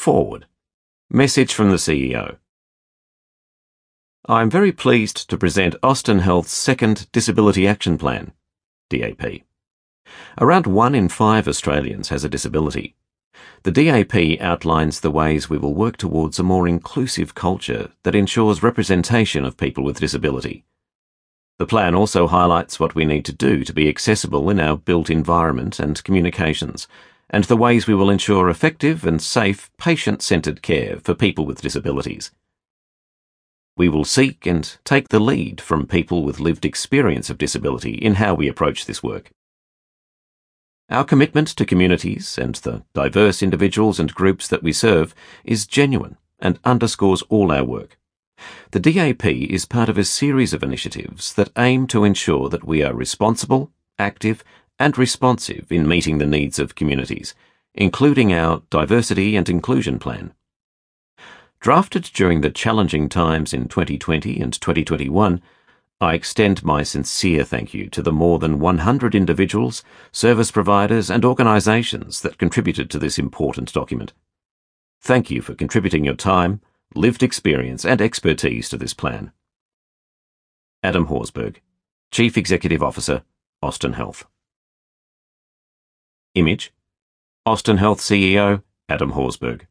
Forward. Message from the CEO. I am very pleased to present Austin Health's second Disability Action Plan, DAP. Around 1 in 5 Australians has a disability. The DAP outlines the ways we will work towards a more inclusive culture that ensures representation of people with disability. The plan also highlights what we need to do to be accessible in our built environment and communications, and the ways we will ensure effective and safe patient-centred care for people with disabilities. We will seek and take the lead from people with lived experience of disability in how we approach this work. Our commitment to communities and the diverse individuals and groups that we serve is genuine and underscores all our work. The DAP is part of a series of initiatives that aim to ensure that we are responsible, active, and responsive in meeting the needs of communities, including our Diversity and Inclusion Plan. Drafted during the challenging times in 2020 and 2021, I extend my sincere thank you to the more than 100 individuals, service providers and organisations that contributed to this important document. Thank you for contributing your time, lived experience and expertise to this plan. Adam Horsburgh, Chief Executive Officer, Austin Health. Image: Austin Health CEO, Adam Horsburgh.